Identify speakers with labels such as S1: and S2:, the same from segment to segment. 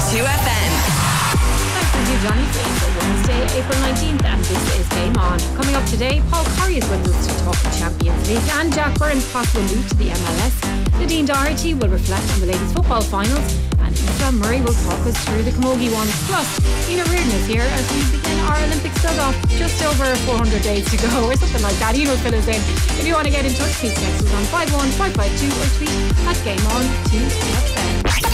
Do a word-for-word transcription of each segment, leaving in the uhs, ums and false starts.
S1: two F M.
S2: Thank you, Johnny. It's Wednesday, April nineteenth, and this is Game On. Coming up today, Paul Curry is with us to talk the Champions League and Jack Byrne's possible move to the M L S. Nadine Doherty will reflect on the ladies' football finals, and Aoife Murray will talk us through the Camogie ones. Plus, Ina Reardon is here as we begin our Olympics dug-off. Just over four hundred days to go, or something like that. Ina will fill us in. If you want to get in touch, please text us on five one five five two or tweet at Game On two F M.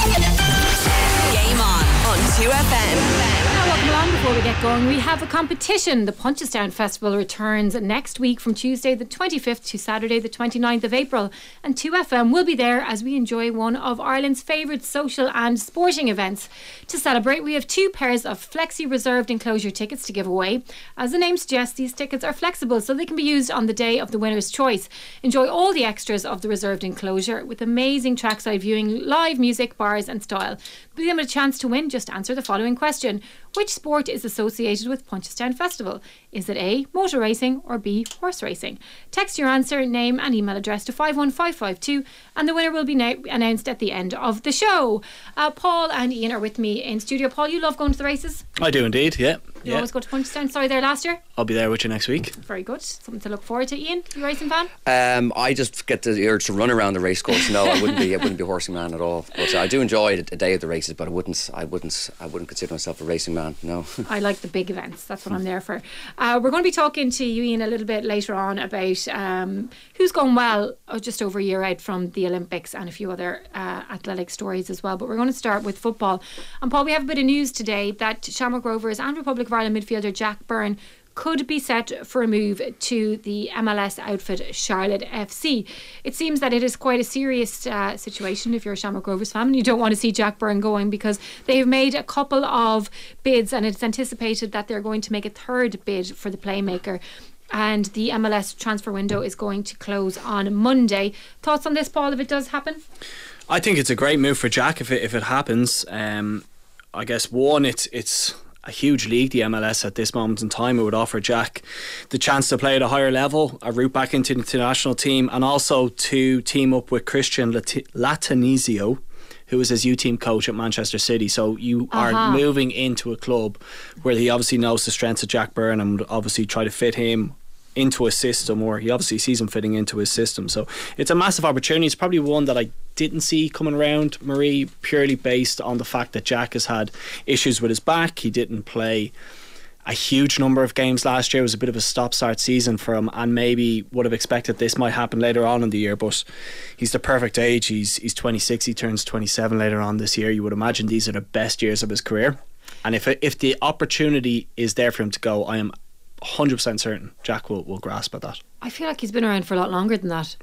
S1: Game On on two F M.
S2: Now, welcome along. Before we get going, we have a competition. The Punchestown Festival returns next week from Tuesday the twenty-fifth to Saturday the twenty-ninth of April, and two F M will be there as we enjoy one of Ireland's favourite social and sporting events. To celebrate, we have two pairs of Flexi reserved enclosure tickets to give away. As the name suggests, these tickets are flexible, so they can be used on the day of the winner's choice. Enjoy all the extras of the reserved enclosure with amazing trackside viewing, live music, bars and style. Give them a chance to win. Just answer the following question. Which sport is associated with Punchestown Festival? Is it A, motor racing, or B, horse racing? Text your answer, name and email address to five one five five two, and the winner will be na- announced at the end of the show. Uh, Paul and Ian are with me in studio. Paul, you love going to the races?
S3: I do indeed, yeah.
S2: You
S3: yeah.
S2: always go to Punchestown. Sorry, there last year?
S3: I'll be there with you next week.
S2: Very good. Something to look forward to. Ian, you a racing fan?
S4: Um, I just get the urge to run around the race course. No, I wouldn't be. I wouldn't be a horsing man at all. But uh, I do enjoy a day of the races. But I wouldn't. I wouldn't. I wouldn't consider myself a racing man. No.
S2: I like the big events. That's what I'm there for. Uh, we're going to be talking to you, Ian, a little bit later on about um, who's going well oh, just over a year out from the Olympics and a few other uh, athletic stories as well. But we're going to start with football. And Paul, we have a bit of news today that Shamrock Rovers and Republic of Ireland midfielder Jack Byrne could be set for a move to the M L S outfit Charlotte F C. It seems that it is quite a serious uh, situation if you're a Shamrock Rovers fan and you don't want to see Jack Byrne going, because they've made a couple of bids and it's anticipated that they're going to make a third bid for the playmaker, and the M L S transfer window is going to close on Monday. Thoughts on this, Paul, if it does happen?
S3: I think it's a great move for Jack if it, if it happens. Um, I guess one, it's it's a huge league, the M L S, at this moment in time. It would offer Jack the chance to play at a higher level, a route back into the international team, and also to team up with Christian Lat- Latanizio, who is his U team coach at Manchester City. So you uh-huh. are moving into a club where he obviously knows the strengths of Jack Byrne and would obviously try to fit him into a system, or he obviously sees him fitting into his system. So it's a massive opportunity. It's probably one that I didn't see coming around, Marie, purely based on the fact that Jack has had issues with his back. He didn't play a huge number of games last year. It was a bit of a stop-start season for him, and maybe would have expected this might happen later on in the year, but he's the perfect age. He's he's twenty-six, he turns twenty-seven later on this year. You would imagine these are the best years of his career, and if if the opportunity is there for him to go, I am one hundred percent certain Jack will, will grasp at that.
S2: I feel like he's been around for a lot longer than that.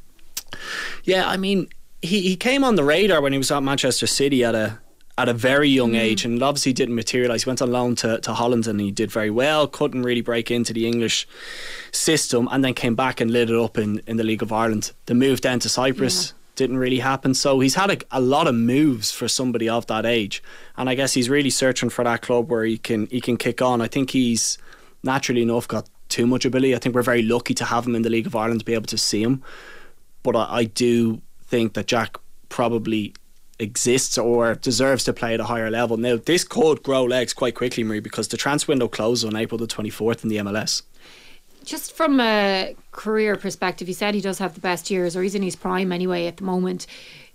S3: Yeah, I mean, he, he came on the radar when he was at Manchester City at a at a very young mm. age, and it obviously didn't materialise. He went on loan to, to Holland and he did very well, couldn't really break into the English system, and then came back and lit it up in, in the League of Ireland. The move down to Cyprus yeah. didn't really happen, so he's had a, a lot of moves for somebody of that age, and I guess he's really searching for that club where he can he can kick on. I think he's naturally enough got too much ability. I think we're very lucky to have him in the League of Ireland to be able to see him, but I, I do think that Jack probably exists or deserves to play at a higher level. Now, this could grow legs quite quickly, Marie, because the transfer window closes on April the twenty-fourth in the M L S.
S2: Just from a career perspective, he said he does have the best years, or he's in his prime anyway at the moment.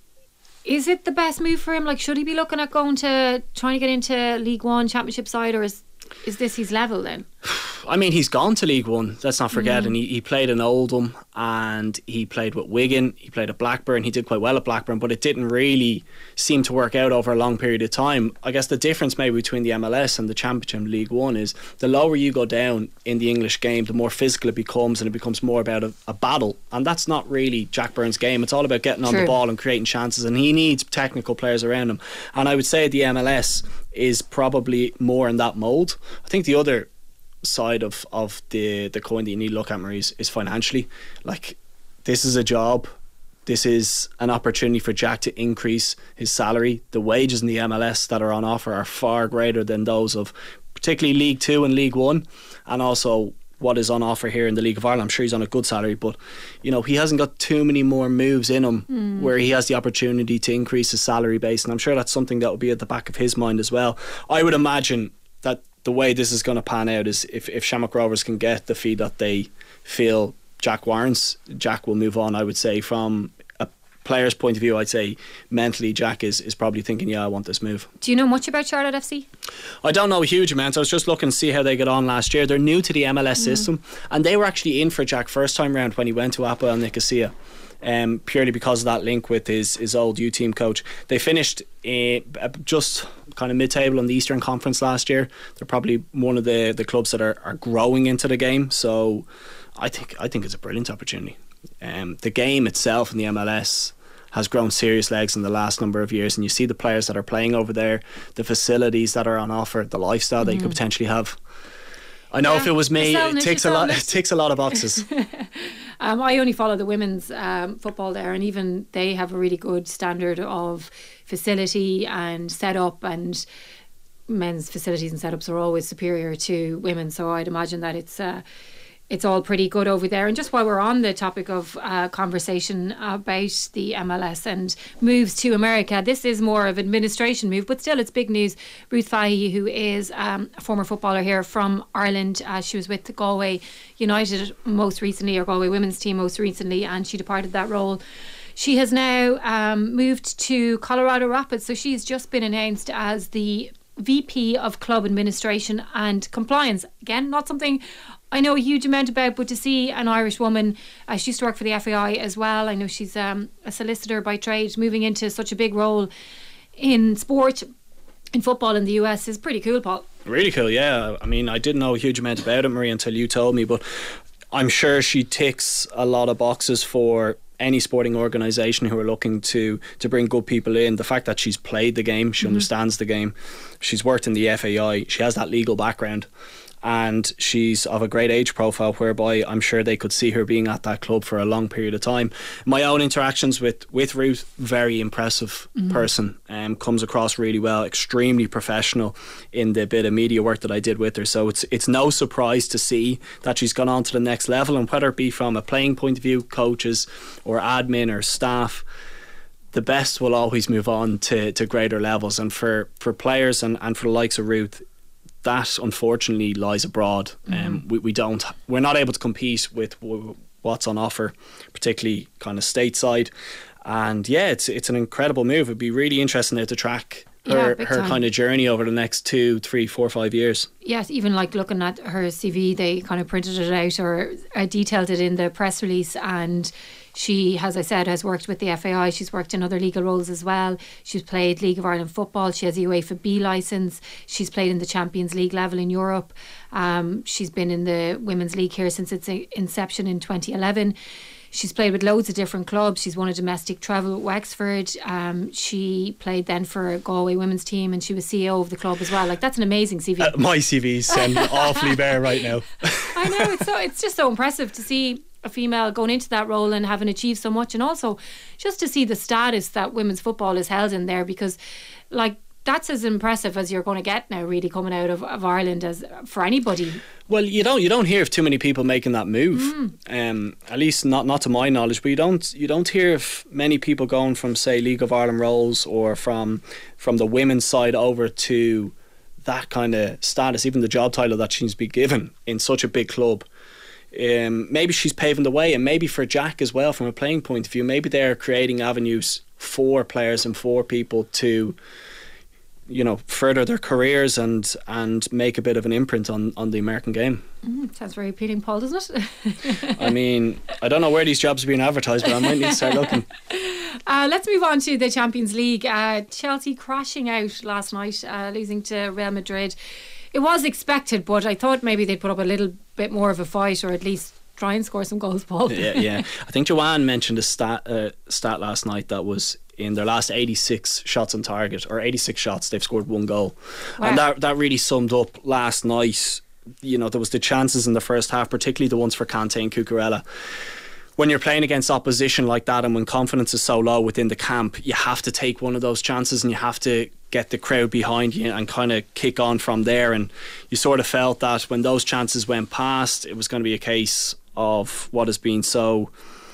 S2: Is it the best move for him? Like, should he be looking at going to trying to get into League One Championship side, or is is this his level then?
S3: I mean, he's gone to League One, let's not forget, mm. and he, he played in Oldham and he played with Wigan, he played at Blackburn, he did quite well at Blackburn, but it didn't really seem to work out over a long period of time. I guess the difference maybe between the M L S and the Championship League One is the lower you go down in the English game, the more physical it becomes, and it becomes more about a, a battle, and that's not really Jack Byrne's game. It's all about getting on True. the ball and creating chances, and he needs technical players around him, and I would say the M L S is probably more in that mould. I think the other side of, of the, the coin that you need to look at, Maurice, is financially. Like, this is a job, this is an opportunity for Jack to increase his salary. The wages in the M L S that are on offer are far greater than those of particularly League Two and League One, and also what is on offer here in the League of Ireland. I'm sure he's on a good salary, but you know, he hasn't got too many more moves in him mm. where he has the opportunity to increase his salary base, and I'm sure that's something that will be at the back of his mind as well. I would imagine that the way this is going to pan out is if, if Shamrock Rovers can get the fee that they feel Jack warrants, Jack will move on. I would say from a player's point of view, I'd say mentally Jack is, is probably thinking, yeah, I want this move.
S2: Do you know much about Charlotte F C?
S3: I don't know a huge amount. I was just looking to see how they get on last year. They're new to the M L S mm. system, and they were actually in for Jack first time round when he went to A P O El Nicosia, um, purely because of that link with his, his old U team coach. They finished uh, just kind of mid-table in the Eastern Conference last year. They're probably one of the, the clubs that are, are growing into the game, so I think I think it's a brilliant opportunity. Um, the game itself in the M L S has grown serious legs in the last number of years, and you see the players that are playing over there, the facilities that are on offer, the lifestyle mm. that you could potentially have. I know yeah, if it was me, it takes a lot. It takes a lot of boxes.
S2: um, I only follow the women's um, football there, and even they have a really good standard of facility and setup, and men's facilities and setups are always superior to women. So I'd imagine that it's. Uh, It's all pretty good over there. And just while we're on the topic of uh, conversation about the M L S and moves to America, this is more of an administration move, but still it's big news. Ruth Fahey, who is um, a former footballer here from Ireland, uh, she was with Galway United most recently, or Galway women's team most recently, and she departed that role. She has now um, moved to Colorado Rapids, so she's just been announced as the V P of Club Administration and Compliance. Again, not something I know a huge amount about, but to see an Irish woman, uh, she used to work for the F A I as well. I know she's um, a solicitor by trade, moving into such a big role in sport, in football in the U S is pretty cool, Paul.
S3: Really cool, yeah. I mean, I didn't know a huge amount about it, Marie, until you told me, but I'm sure she ticks a lot of boxes for any sporting organisation who are looking to to bring good people in. The fact that she's played the game, she mm-hmm. understands the game, she's worked in the F A I, she has that legal background, and she's of a great age profile whereby I'm sure they could see her being at that club for a long period of time. My own interactions with, with Ruth, very impressive mm-hmm. person, um, comes across really well, extremely professional in the bit of media work that I did with her, so it's it's no surprise to see that she's gone on to the next level, and whether it be from a playing point of view, coaches or admin or staff, the best will always move on to, to greater levels. And for, for players and, and for the likes of Ruth, that unfortunately lies abroad. Mm-hmm. Um, we, we don't, we're not able to compete with w- what's on offer, particularly kind of stateside. And yeah, it's it's an incredible move. It'd be really interesting to track her yeah, her kind of journey over the next two, three, four, five years.
S2: Yes, even like looking at her C V, they kind of printed it out or uh, detailed it in the press release, and she, as I said, has worked with the F A I. She's worked in other legal roles as well. She's played League of Ireland football. She has a UEFA B licence. She's played in the Champions League level in Europe. Um, she's been in the Women's League here since its inception in twenty eleven. She's played with loads of different clubs. She's won a domestic treble with Wexford. Um, she played then for a Galway women's team, and she was C E O of the club as well. Like, that's an amazing C V.
S3: Uh, my C V's sound awfully bare right now.
S2: I know, it's so it's just so impressive to see a female going into that role and having achieved so much, and also just to see the status that women's football is held in there, because like that's as impressive as you're going to get now, really, coming out of, of Ireland, as for anybody. Well,
S3: you don't you don't hear of too many people making that move. Mm. Um, at least not not to my knowledge. But you don't you don't hear of many people going from, say, League of Ireland roles or from from the women's side over to that kind of status, even the job title that she's been given in such a big club. Um, maybe she's paving the way, and maybe for Jack as well, from a playing point of view, maybe they're creating avenues for players and for people to, you know, further their careers and and make a bit of an imprint on, on the American game.
S2: Mm, sounds very appealing, Paul, doesn't it?
S3: I mean, I don't know where these jobs are being advertised, but I might need to start looking.
S2: Uh, let's move on to the Champions League. Uh, Chelsea crashing out last night, uh, losing to Real Madrid. It was expected, but I thought maybe they'd put up a little bit more of a fight, or at least try and score some goals, Paul.
S3: Yeah, yeah. I think Joanne mentioned a stat, uh, stat last night that was in their last eighty-six shots on target, or eighty-six shots, they've scored one goal. Wow. And that, that really summed up last night. You know, there was the chances in the first half, particularly the ones for Kante and Cucurella, when you're playing against opposition like that, and when confidence is so low within the camp, you have to take one of those chances, and you have to get the crowd behind you and kind of kick on from there. And you sort of felt that when those chances went past, it was going to be a case of what has been so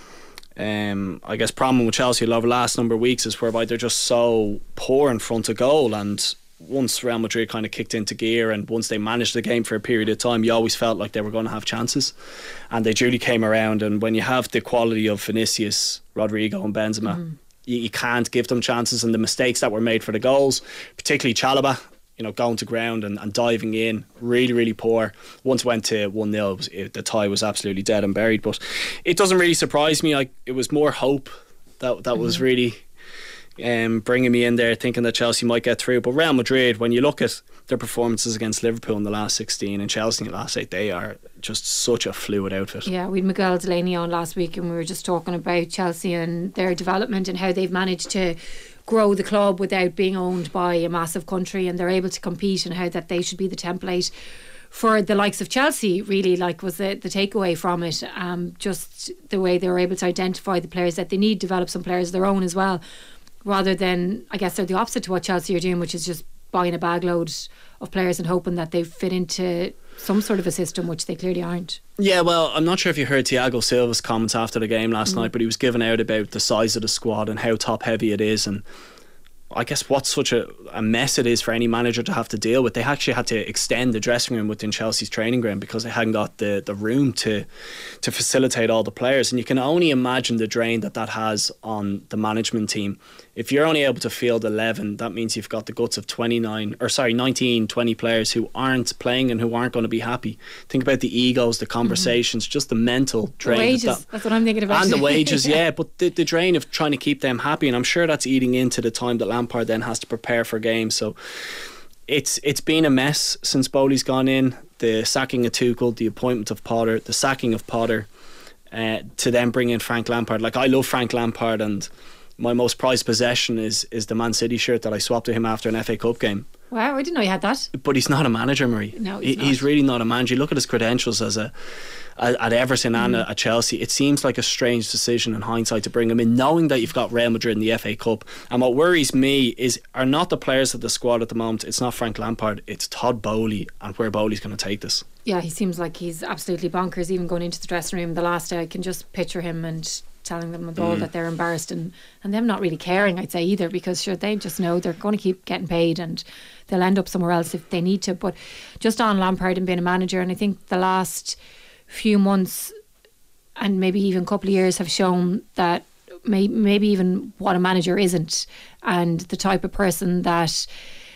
S3: um, I guess problem with Chelsea over the last number of weeks is whereby they're just so poor in front of goal. And once Real Madrid kind of kicked into gear, and once they managed the game for a period of time, you always felt like they were going to have chances, and they duly came around. And when you have the quality of Vinicius, Rodrigo and Benzema, mm. you, you can't give them chances. And the mistakes that were made for the goals, particularly Chalobah, you know, going to ground and, and diving in, really, really poor. Once went to one nil, the tie was absolutely dead and buried. But it doesn't really surprise me. Like, it was more hope that that mm-hmm. was really um, bringing me in there, thinking that Chelsea might get through. But Real Madrid, when you look at their performances against Liverpool in the last sixteen and Chelsea in the last eight, they are just such a fluid outfit.
S2: Yeah, we had Miguel Delaney on last week, and we were just talking about Chelsea and their development and how they've managed to grow the club without being owned by a massive country, and they're able to compete, and how that they should be the template for the likes of Chelsea, really, like was the, the takeaway from it. Um, just the way they were able to identify the players that they need, develop some players of their own as well, rather than, I guess they're the opposite to what Chelsea are doing, which is just buying a bag load of players and hoping that they fit into some sort of a system, which they clearly aren't. Yeah,
S3: well, I'm not sure if you heard Thiago Silva's comments after the game last mm. night, but he was giving out about the size of the squad and how top heavy it is, and I guess what such a, a mess it is for any manager to have to deal with. They actually had to extend the dressing room within Chelsea's training ground because they hadn't got the, the room to to facilitate all the players, and you can only imagine the drain that that has on the management team. If you're only able to field eleven, that means you've got the guts of twenty-nine or sorry nineteen, twenty players who aren't playing and who aren't going to be happy. Think about the egos, the conversations, mm-hmm. just the mental drain.
S2: The wages,
S3: that,
S2: that's what I'm thinking about.
S3: And the wages, yeah, but the, the drain of trying to keep them happy, and I'm sure that's eating into the time that Lampard then has to prepare for games. So it's it's been a mess since Bowley's gone in. The sacking of Tuchel, the appointment of Potter, the sacking of Potter, uh, to then bring in Frank Lampard. Like, I love Frank Lampard, and my most prized possession is is the Man City shirt that I swapped to him after an F A Cup game.
S2: Wow, I didn't know you had that.
S3: But he's not a manager, Marie.
S2: No, he's,
S3: he, he's really not a manager. You look at his credentials as a at Everton mm. and at Chelsea. It seems like a strange decision in hindsight to bring him in, knowing that you've got Real Madrid in the F A Cup. And what worries me is are not the players of the squad at the moment. It's not Frank Lampard. It's Todd Bowley, and where Bowley's going to take this.
S2: Yeah, he seems like he's absolutely bonkers. Even going into the dressing room the last day, I can just picture him and telling them all mm. that they're embarrassed, and, and them not really caring, I'd say, either, because sure, they just know they're going to keep getting paid and they'll end up somewhere else if they need to. But just on Lampard and being a manager, and I think the last few months and maybe even a couple of years have shown that may, maybe even what a manager isn't, and the type of person that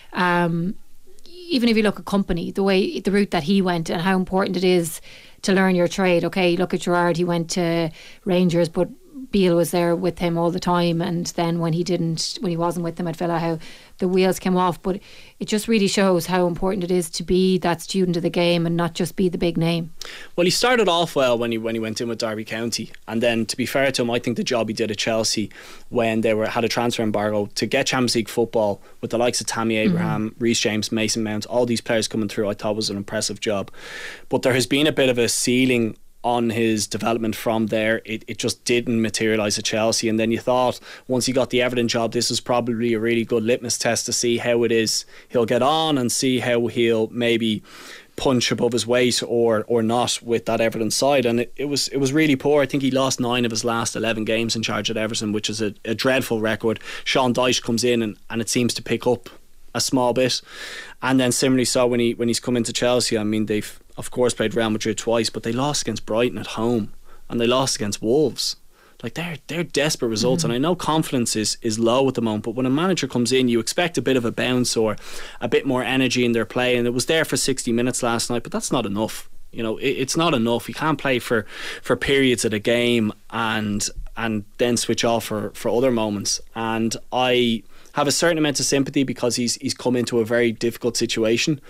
S2: um, even if you look at company, the way the route that he went and how important it is to learn your trade. Okay, look at Gerrard, he went to Rangers, but Beale was there with him all the time, and then when he didn't, when he wasn't with them at Villa, how the wheels came off. But it just really shows how important it is to be that student of the game and not just be the big name.
S3: Well, he started off well when he when he went in with Derby County, and then, to be fair to him, I think the job he did at Chelsea when they were had a transfer embargo to get Champions League football with the likes of Tammy Abraham, mm-hmm. Reece James, Mason Mount, all these players coming through, I thought was an impressive job. But there has been a bit of a ceiling on his development from there. It, it just didn't materialise at Chelsea, and then you thought once he got the Everton job, this was probably a really good litmus test to see how it is he'll get on and see how he'll maybe punch above his weight or or not with that Everton side. And it, it was it was really poor. I think he lost nine of his last eleven games in charge at Everton, which is a, a dreadful record. Sean Dyche comes in and, and it seems to pick up a small bit, and then similarly so when he when he's come into Chelsea. I mean, they've of course played Real Madrid twice, but they lost against Brighton at home and they lost against Wolves. Like, they're they're desperate results, mm-hmm. and I know confidence is, is low at the moment, but when a manager comes in, you expect a bit of a bounce or a bit more energy in their play, and it was there for sixty minutes last night, but that's not enough. You know, it, it's not enough. You can't play for, for periods of the game and and then switch off for, for other moments. And I have a certain amount of sympathy because he's he's come into a very difficult situation.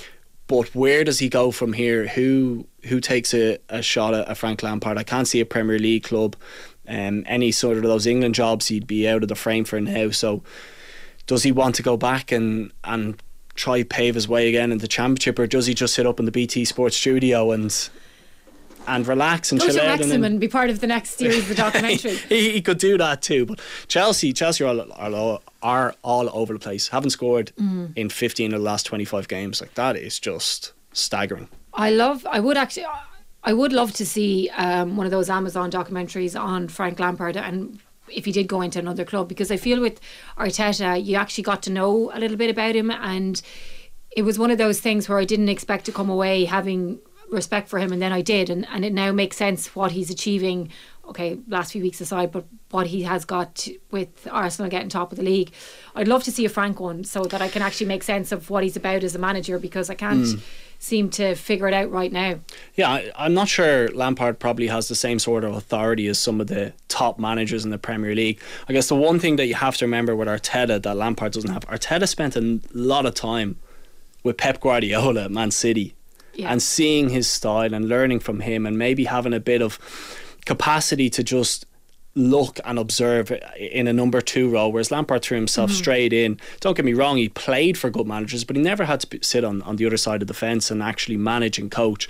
S3: But where does he go from here? Who who takes a, a shot at a Frank Lampard? I can't see a Premier League club. Um, any sort of those England jobs he'd be out of the frame for now. So does he want to go back and, and try pave his way again in the Championship, or does he just sit up in the B T Sports studio and and relax and
S2: Go
S3: chill
S2: to
S3: out.
S2: Wrexham
S3: And,
S2: and be part of the next series of the documentary.
S3: he, he could do that too. But Chelsea, Chelsea are all, are all, are all over the place. Haven't scored mm. in fifteen of the last twenty-five games. Like, that is just staggering.
S2: I love. I would actually. I would love to see um, one of those Amazon documentaries on Frank Lampard, and if he did go into another club, because I feel with Arteta you actually got to know a little bit about him, and it was one of those things where I didn't expect to come away having respect for him, and then I did, and, and it now makes sense what he's achieving. Okay, last few weeks aside, but what he has got with Arsenal getting top of the league. I'd love to see a Frank one so that I can actually make sense of what he's about as a manager, because I can't mm. seem to figure it out right now.
S3: Yeah, I, I'm not sure Lampard probably has the same sort of authority as some of the top managers in the Premier League. I guess the one thing that you have to remember with Arteta that Lampard doesn't have, Arteta spent a lot of time with Pep Guardiola at Man City, yeah. and seeing his style and learning from him, and maybe having a bit of capacity to just look and observe in a number two role, whereas Lampard threw himself mm-hmm. straight in. Don't get me wrong, he played for good managers, but he never had to sit on, on the other side of the fence and actually manage and coach.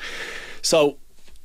S3: So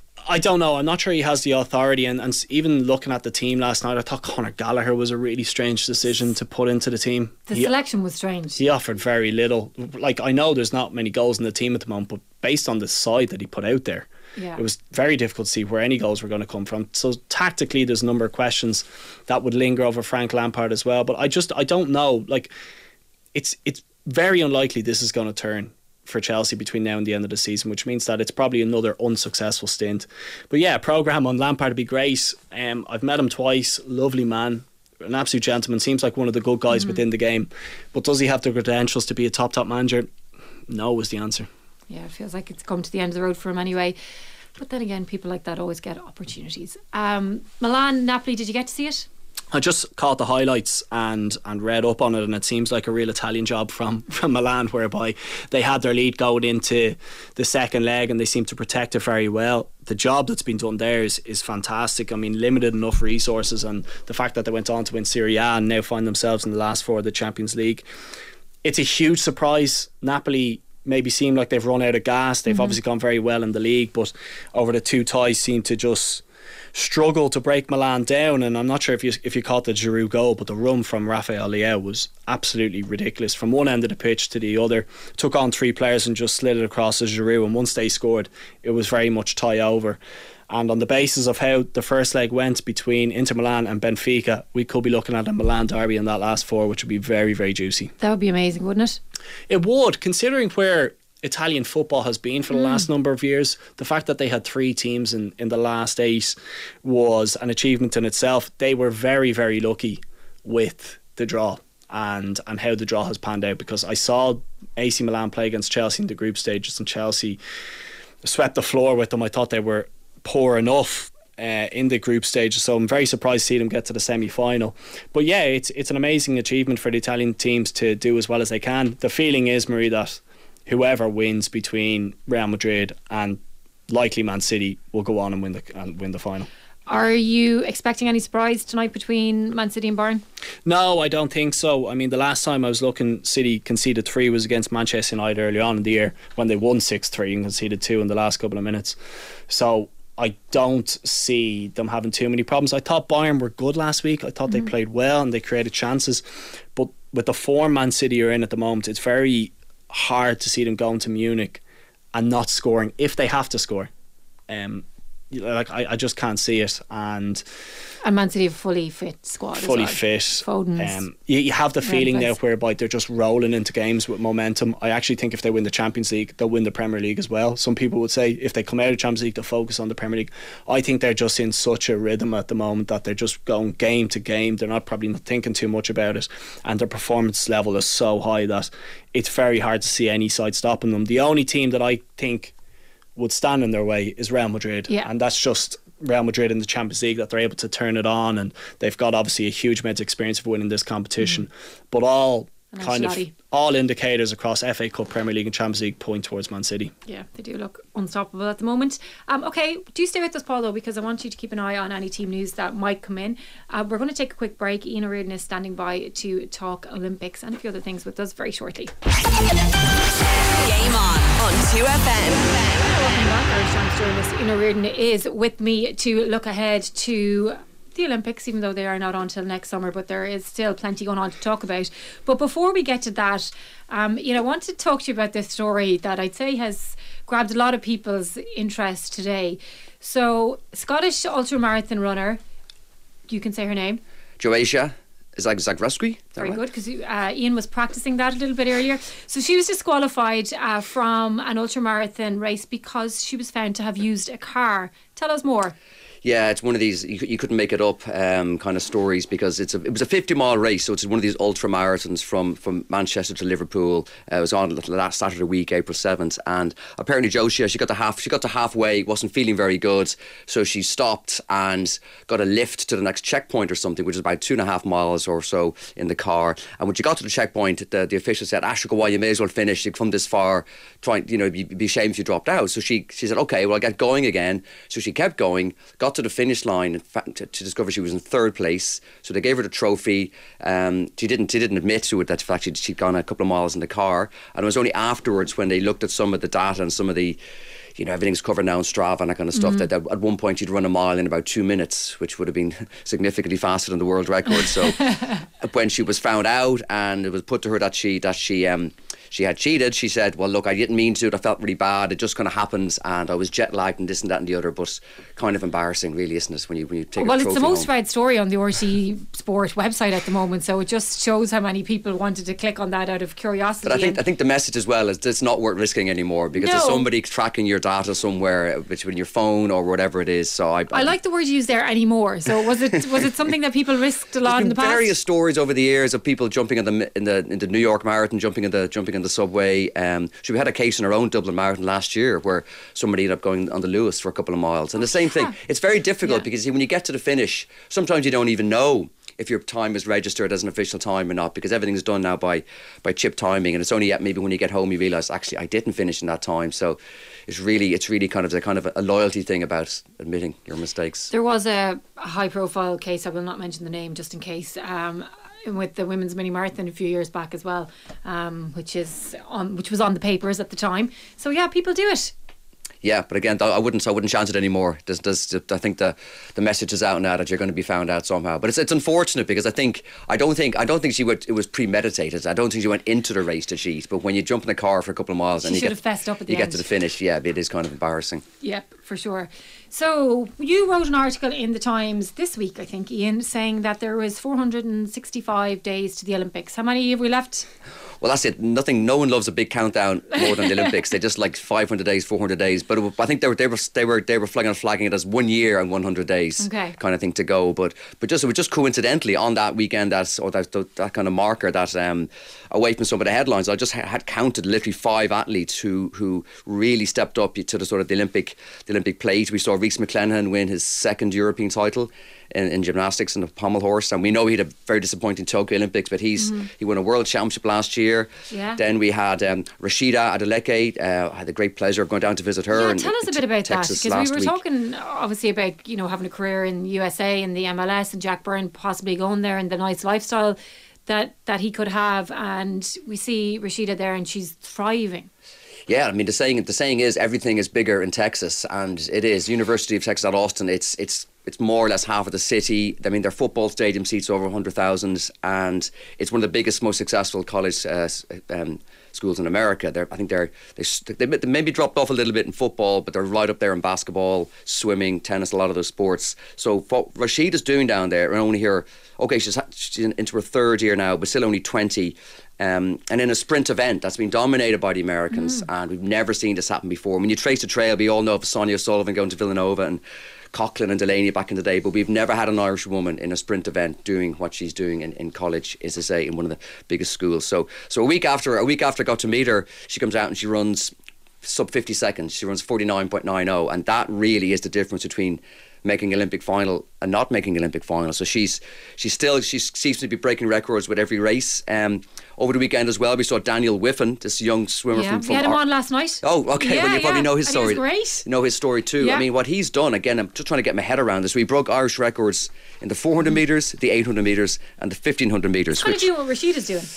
S3: I don't know, I'm not sure he has the authority, and, and even looking at the team last night, I thought Conor Gallagher was a really strange decision to put into the team.
S2: The
S3: he,
S2: selection was strange.
S3: He offered very little. Like, I know there's not many goals in the team at the moment, but based on the side that he put out there, yeah. it was very difficult to see where any goals were going to come from. So tactically there's a number of questions that would linger over Frank Lampard as well, but I just I don't know, like, it's it's very unlikely this is going to turn for Chelsea between now and the end of the season, which means that it's probably another unsuccessful stint. But yeah, a programme on Lampard would be great. um, I've met him twice, lovely man, an absolute gentleman, seems like one of the good guys mm-hmm. within the game, but does he have the credentials to be a top top manager? No was the answer. Yeah,
S2: it feels like it's come to the end of the road for him anyway. But then again, people like that always get opportunities. Um, Milan, Napoli, did you get to see it?
S3: I just caught the highlights and, and read up on it, and it seems like a real Italian job from, from Milan, whereby they had their lead going into the second leg and they seem to protect it very well. The job that's been done there is, is fantastic. I mean, limited enough resources, and the fact that they went on to win Serie A and now find themselves in the last four of the Champions League. It's a huge surprise. Napoli maybe seem like they've run out of gas. They've mm-hmm. obviously gone very well in the league, but over the two ties seem to just struggle to break Milan down. And I'm not sure if you if you caught the Giroud goal, but the run from Rafael Leao was absolutely ridiculous. From one end of the pitch to the other, took on three players and just slid it across as Giroud, and once they scored it was very much tie over. And on the basis of how the first leg went between Inter Milan and Benfica, we could be looking at a Milan derby in that last four, which would be very, very juicy.
S2: That would be amazing, wouldn't it?
S3: It would, considering where Italian football has been for the mm. last number of years. The fact that they had three teams in, in the last eight was an achievement in itself. They were very, very lucky with the draw and, and how the draw has panned out, because I saw A C Milan play against Chelsea in the group stages and Chelsea swept the floor with them. I thought they were poor enough uh, in the group stage, so I'm very surprised to see them get to the semi-final. But yeah, it's it's an amazing achievement for the Italian teams to do as well as they can. The feeling is, Marie, that whoever wins between Real Madrid and likely Man City will go on and win the and win the final.
S2: Are you expecting any surprise tonight between Man City and Bayern?
S3: No, I don't think so. I mean, the last time I was looking, City conceded three was against Manchester United early on in the year when they won six three and conceded two in the last couple of minutes. So I don't see them having too many problems. I thought Bayern were good last week. I thought mm-hmm. they played well and they created chances. But with the form Man City are in at the moment, it's very hard to see them going to Munich and not scoring if they have to score. Um, like I, I just can't see it. And
S2: and Man City have a fully fit squad.
S3: Fully
S2: as well.
S3: fit.
S2: Foden's
S3: um, you, you have the feeling now whereby they're just rolling into games with momentum. I actually think if they win the Champions League, they'll win the Premier League as well. Some people would say if they come out of the Champions League, they'll focus on the Premier League. I think they're just in such a rhythm at the moment that they're just going game to game. They're not probably not thinking too much about it, and their performance level is so high that it's very hard to see any side stopping them. The only team that I think would stand in their way is Real Madrid,
S2: yeah.
S3: and that's just Real Madrid in the Champions League, that they're able to turn it on, and they've got obviously a huge amount of experience of winning this competition. Mm. But all and kind of all indicators across F A Cup, Premier League and Champions League point towards Man City.
S2: Yeah, they do look unstoppable at the moment. Um, okay, do stay with us, Paul, though, because I want you to keep an eye on any team news that might come in. Uh, we're going to take a quick break. Ian O'Riordan is standing by to talk Olympics and a few other things with us very shortly.
S1: Game on on two F M.
S2: Welcome back. Irish Times journalist Una Reardon is with me to look ahead to the Olympics, even though they are not on till next summer, but there is still plenty going on to talk about. But before we get to that, um, you know, I want to talk to you about this story that I'd say has grabbed a lot of people's interest today. So, Scottish ultramarathon runner, you can say her name.
S4: Joasia Zagorowski.
S2: Very good, because uh, Ian was practicing that a little bit earlier. So she was disqualified uh, from an ultramarathon race because she was found to have used a car. Tell us more.
S4: Yeah, it's one of these, you, you couldn't make it up um, kind of stories, because it's a, it was a fifty mile race, so it's one of these ultra marathons from, from Manchester to Liverpool. Uh, it was on last Saturday week, April seventh, and apparently Josia, she got to half, she got to halfway, wasn't feeling very good, so she stopped and got a lift to the next checkpoint or something, which is about two and a half miles or so in the car. And when she got to the checkpoint, the, the official said, "Asher, go on, you may as well finish. You've come this far. Trying, you know, you'd be ashamed if you dropped out." So she she said, "Okay, well, I'll get going again." So she kept going, got to the finish line, in fact, to, to discover she was in third place. So they gave her the trophy. Um, she didn't she didn't admit to it that in fact she'd, she'd gone a couple of miles in the car, and it was only afterwards when they looked at some of the data and some of the, you know, everything's covered now on Strava and that kind of stuff, mm-hmm. that, that at one point she'd run a mile in about two minutes, which would have been significantly faster than the world record. So when she was found out and it was put to her that she that she um she had cheated, she said, "Well, look, I didn't mean to. I felt really bad. It just kind of happens, and I was jet lagged and this and that and the other." But kind of embarrassing, really, isn't it? When you when you take
S2: well,
S4: a
S2: it's the most
S4: home.
S2: read story on the R T E Sport website at the moment, so it just shows how many people wanted to click on that out of curiosity.
S4: But I think I think the message as well is it's not worth risking anymore, because
S2: no.
S4: there's somebody tracking your data somewhere between your phone or whatever it is. So I, I,
S2: I like the word used there, anymore. So was it was it something that people risked a lot in the past?
S4: Various stories over the years of people jumping in the in the in the New York Marathon, jumping in the jumping in the subway. Um, so we had a case in our own Dublin Marathon last year where somebody ended up going on the Lewis for a couple of miles, and the same thing. It's very difficult
S2: yeah.
S4: because when you get to the finish, sometimes you don't even know if your time is registered as an official time or not, because everything's done now by by chip timing, and it's only yet maybe when you get home you realise actually I didn't finish in that time. So it's really it's really kind of a kind of a loyalty thing about admitting your mistakes.
S2: There was a high profile case, I will not mention the name just in case, um, with the women's mini marathon a few years back as well, um, which is on which was on the papers at the time. So yeah, people do it.
S4: Yeah, but again, I wouldn't. I wouldn't chance it anymore. There's, there's, I think the the message is out now that you're going to be found out somehow. But it's it's unfortunate, because I think I don't think I don't think she would. It was premeditated. I don't think she went into the race to cheat. But when you jump in a car for a couple of miles
S2: she
S4: and you
S2: should
S4: get
S2: have fessed up at the
S4: you
S2: end.
S4: get to the finish, yeah, it is kind of embarrassing.
S2: Yep, for sure. So you wrote an article in the Times this week, I think, Ian, saying that there was four hundred sixty-five days to the Olympics. How many have we left?
S4: Well, that's it. Nothing. No one loves a big countdown more than the Olympics. They just like five hundred days, four hundred days. But it, I think they were they were they were they were flagging flagging it as one year and one hundred days,
S2: okay.
S4: kind of thing to go. But but just it was just coincidentally on that weekend, that or that that, that kind of marker that um, away from some of the headlines, I just had counted literally five athletes who who really stepped up to the sort of the Olympic the Olympic plate. We saw Rhys McClenaghan win his second European title in, in gymnastics in the pommel horse, and we know he had a very disappointing Tokyo Olympics, but he's mm-hmm. he won a world championship last year.
S2: Yeah.
S4: Then we had um, Rashida Adeleke. Uh, I had the great pleasure of going down to visit her.
S2: Yeah,
S4: in,
S2: tell us a bit about
S4: Texas
S2: that, because we were
S4: week.
S2: talking obviously about, you know, having a career in the U S A and the M L S, and Jack Byrne possibly going there, and the nice lifestyle that that he could have, and we see Rashida there and she's thriving.
S4: Yeah, I mean the saying the saying is everything is bigger in Texas, and it is. University of Texas at Austin, it's it's it's more or less half of the city. I mean, their football stadium seats over one hundred thousand, and it's one of the biggest, most successful college uh, um, schools in America. They're, I think they're they, they maybe dropped off a little bit in football, but they're right up there in basketball, swimming, tennis, a lot of those sports. So what Rashid is doing down there, and only here, okay, she's she's into her third year now, but still only twenty. Um, and in a sprint event that's been dominated by the Americans, mm. and we've never seen this happen before. When you trace the trail, we all know of Sonia O'Sullivan going to Villanova and Coughlin and Delaney back in the day, but we've never had an Irish woman in a sprint event doing what she's doing in, in college, is to say, in one of the biggest schools. So, so a week after a week after I got to meet her, she comes out and she runs sub fifty seconds. She runs forty-nine point nine oh, and that really is the difference between making Olympic final and not making Olympic final. So she's she's still she seems to be breaking records with every race. Um, over the weekend as well, we saw Daniel Whiffen, this young swimmer
S2: yeah,
S4: from,
S2: we
S4: from
S2: had him
S4: Ar-
S2: on last night.
S4: Oh, okay.
S2: Yeah,
S4: well, you probably
S2: yeah.
S4: know his
S2: and
S4: story.
S2: He was great.
S4: You know his story too.
S2: Yeah.
S4: I mean, what he's done, again, I'm just trying to get my head around this. We broke Irish records in the four hundred metres, the eight hundred metres and the fifteen hundred metres.
S2: It's kind of doing what Rashida's doing.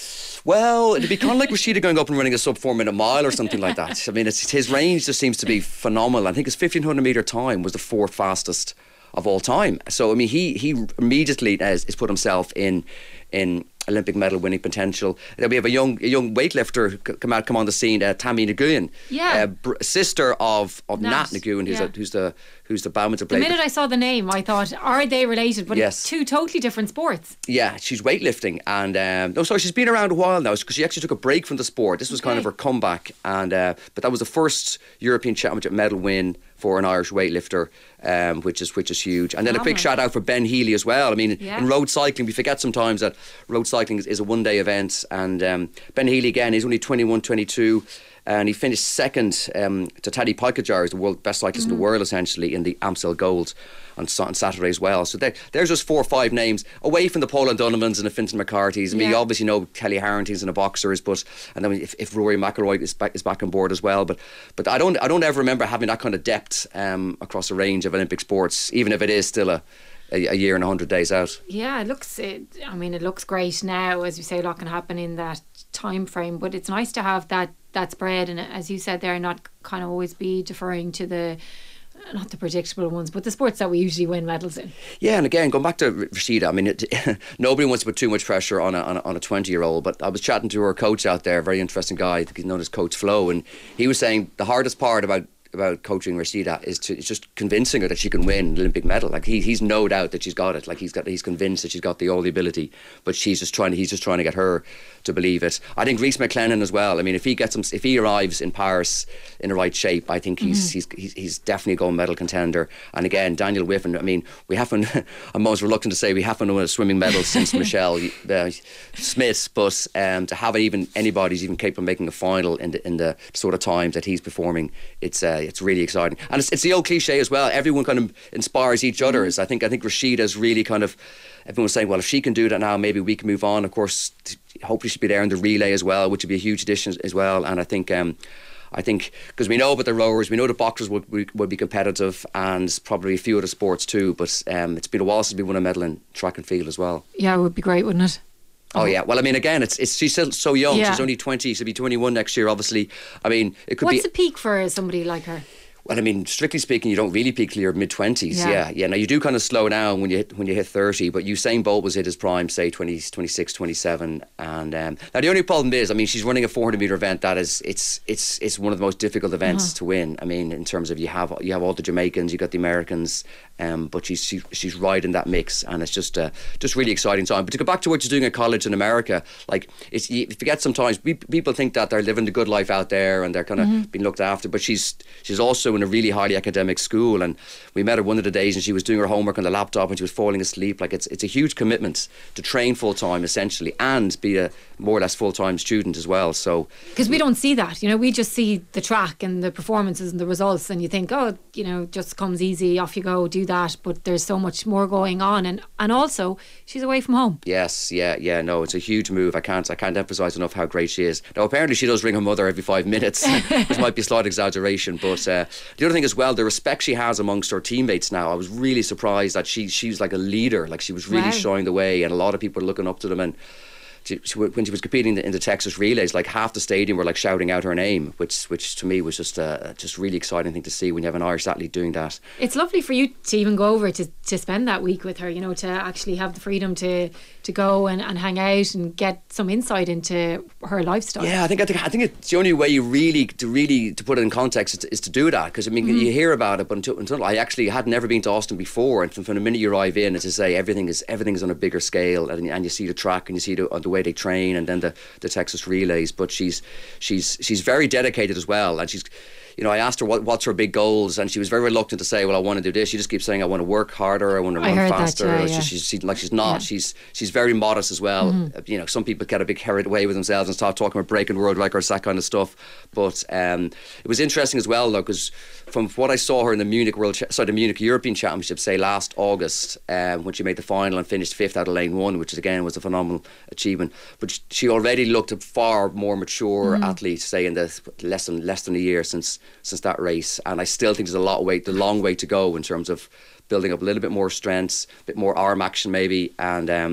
S4: Well, it'd be kind of like Rashida going up and running a sub four minute mile or something like that. I mean, it's, his range just seems to be phenomenal. I think his fifteen hundred metre time was the fourth fastest of all time. So, I mean, he he immediately has, has put himself in in Olympic medal winning potential. Then we have a young a young weightlifter come out come on the scene, uh, Tammy Nguyen,
S2: yeah,
S4: uh, br- sister of of Nat, Nat Nguyen, who's,
S2: yeah.
S4: a, who's the who's the badminton
S2: player. The
S4: player.
S2: minute I saw the name, I thought, are they related? But
S4: yes.
S2: it's two totally different sports.
S4: Yeah, she's weightlifting, and um, no, sorry, she's been around a while now because she actually took a break from the sport. This was okay. kind of her comeback, and uh, but that was the first European Championship medal win for an Irish weightlifter, um, which is which is huge. And then oh, a quick shout out for Ben Healy as well. I mean, yeah. in road cycling, we forget sometimes that road cycling is, is a one day event, and um, Ben Healy again, he's only twenty-one, twenty-two, and he finished second um, to Tadej Pogačar, who's the world best cyclist mm-hmm. in the world essentially, in the Amstel Gold on, on Saturday as well. So there, there's just four or five names away from the Paul Donovans and the Fintan McCarthy's. I mean, yeah. you obviously know Kelly Harrington's and the boxers, but and then if, if Rory McIlroy is back, is back on board as well. But but I don't I don't ever remember having that kind of depth um, across a range of Olympic sports, even if it is still a. A, a year and a hundred days out.
S2: Yeah, it looks. It, I mean, it looks great now. As you say, a lot can happen in that time frame. But it's nice to have that that spread, and as you said there, not kind of always be deferring to the. Not the predictable ones, but the sports that we usually win medals in.
S4: Yeah, and again, going back to Rashida, I mean, it, nobody wants to put too much pressure on a on a, on a twenty-year-old, but I was chatting to her coach out there, a very interesting guy, I think he's known as Coach Flo, and he was saying the hardest part about about coaching Rashida is to it's just convincing her that she can win an Olympic medal. Like he he's no doubt that she's got it. Like he's got he's convinced that she's got the all the ability, but she's just trying to he's just trying to get her to believe it. I think Rhys McLennan as well. I mean, if he gets him, if he arrives in Paris in the right shape, I think he's mm-hmm. he's, he's he's definitely a gold medal contender. And again, Daniel Whiffen. I mean, we haven't. I'm most reluctant to say we haven't won a swimming medal since Michelle uh, Smith, but um, to have even anybody who's even capable of making a final in the in the sort of times that he's performing, it's uh, it's really exciting. And it's, it's the old cliche as well. Everyone kind of inspires each other. Mm-hmm. I think I think Rashida's really kind of. Everyone's saying, well, if she can do that now, maybe we can move on. Of course, hopefully she'll be there in the relay as well, which would be a huge addition as well. And I think, um, I think because we know about the rowers, we know the boxers would, would be competitive, and probably a few other sports too. But um, it's been a while since we won a medal in track and field as well.
S2: Yeah, it would be great, wouldn't it?
S4: Oh yeah, well I mean again, it's it's she's still so young.
S2: Yeah.
S4: She's only twenty. She'll be twenty-one next year. Obviously, I mean it could
S2: What's
S4: be.
S2: What's the peak for somebody like her?
S4: Well, I mean, strictly speaking, you don't really peak till your mid twenties.
S2: Yeah.
S4: yeah, yeah. Now you do kind of slow down when you hit, when you hit thirty, but Usain Bolt was hit his prime, say twenty, twenty-six, twenty-seven, and um, now the only problem is, I mean, she's running a four hundred meter event that is it's it's it's one of the most difficult events uh-huh. to win. I mean, in terms of you have you have all the Jamaicans, you got the Americans, um, but she's she, she's right in that mix, and it's just uh, just really exciting time. But to go back to what she's doing at college in America, like it's you forget sometimes we, people think that they're living the good life out there and they're kind of mm-hmm. being looked after, but she's she's also in a really highly academic academic school, and we met her one of the days and she was doing her homework on the laptop and she was falling asleep. Like it's it's a huge commitment to train full time essentially and be a more or less full time student as well. So
S2: because we don't see that, you know, we just see the track and the performances and the results, and you think, oh, you know, just comes easy, off you go, do that. But there's so much more going on, and and also she's away from home.
S4: Yes, yeah, yeah. No, it's a huge move. I can't I can't emphasise enough how great she is. Now apparently she does ring her mother every five minutes, which might be a slight exaggeration, but uh, the other thing as well, the respect she has amongst her teammates now, I was really surprised that she she's like a leader, like she was really wow. showing the way, and a lot of people are looking up to them. And she, she, when she was competing in the, in the Texas relays, like half the stadium were like shouting out her name, which which to me was just a just really exciting thing to see when you have an Irish athlete doing that.
S2: It's lovely for you to even go over to, to spend that week with her, you know, to actually have the freedom to to go and, and hang out and get some insight into her lifestyle.
S4: Yeah, I think I think I think it's the only way you really to really to put it in context is to, is to do that, because I mean mm-hmm. you hear about it, but until, until I actually had never been to Austin before, and from, from the minute you arrive in, as I say, everything is everything is on a bigger scale, and, and you see the track and you see the, the way they train, and then the, the Texas relays. But she's she's she's very dedicated as well, and she's. You know, I asked her what, what's her big goals, and she was very reluctant to say, well, I want to do this. She just keeps saying, I want to work harder, I want to run faster.
S2: That, yeah, yeah.
S4: She's, she's, like, she's not. Yeah. She's she's very modest as well. Mm-hmm. You know, some people get a big carried away with themselves and start talking about breaking world records, that kind of stuff. But um, it was interesting as well, though, because from what I saw her in the Munich World, Cha- sorry, the Munich European Championship, say last August, um, when she made the final and finished fifth out of lane one, which is, again was a phenomenal achievement. But she already looked a far more mature mm-hmm. athlete, say in the less than less than a year since since that race. And I still think there's a lot of way, the long way to go in terms of building up a little bit more strengths, a bit more arm action maybe, and um,